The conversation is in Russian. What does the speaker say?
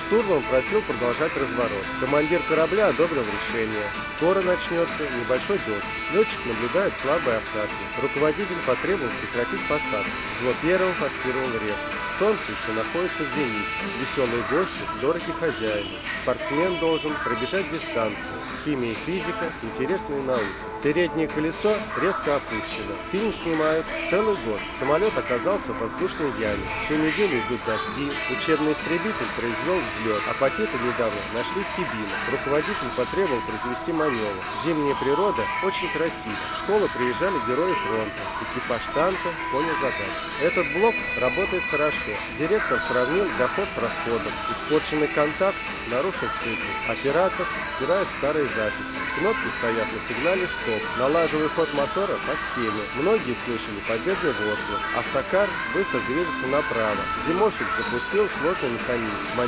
Штурман просил продолжать разворот. Командир корабля одобрил решение. Скоро начнется небольшой дождь. Летчик наблюдает слабые осадки. Руководитель потребовал прекратить посадку. Взвод первого форсировал реку. Солнце еще находится в зените. Веселые гости дороги хозяину. Спортсмен должен пробежать дистанцию. Химия и физика – интересные науки. Переднее колесо резко опущено. Фильм снимают целый год. Самолет оказался в воздушной яме. Всю неделю идут дожди. Учебный истребитель произвел взлет. Апатиты недавно нашли в Кибинах. Руководитель потребовал произвести маневр. Зимняя природа очень красива. В школу приезжали герои фронта. Экипаж танка понял задачу. Этот блок работает хорошо. Директор сравнил доход с расходом. Испорченный контакт нарушил цикл. Оператор стирает старые записи. Кнопки стоят на сигнале «Стоп». Налаживая ход мотора по схеме. Многие слышали победный возглас. Автокар быстро движется направо. Зимовщик запустил сложный механизм.